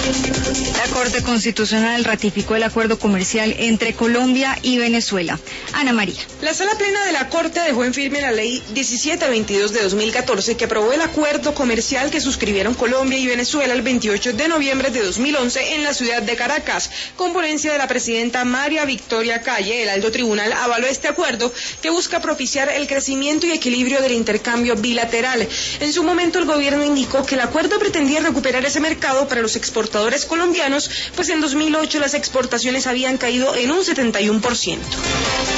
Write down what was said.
La Corte Constitucional ratificó el acuerdo comercial entre Colombia y Venezuela. Ana María. La Sala Plena de la Corte dejó en firme la Ley 1722 de 2014 que aprobó el acuerdo comercial que suscribieron Colombia y Venezuela el 28 de noviembre de 2011 en la ciudad de Caracas. Con ponencia de la presidenta María Victoria Calle, el alto tribunal avaló este acuerdo que busca propiciar el crecimiento y equilibrio del intercambio bilateral. En su momento el gobierno indicó que el acuerdo pretendía recuperar ese mercado para los exportadores colombianos, pues en 2008 las exportaciones habían caído en un 71%.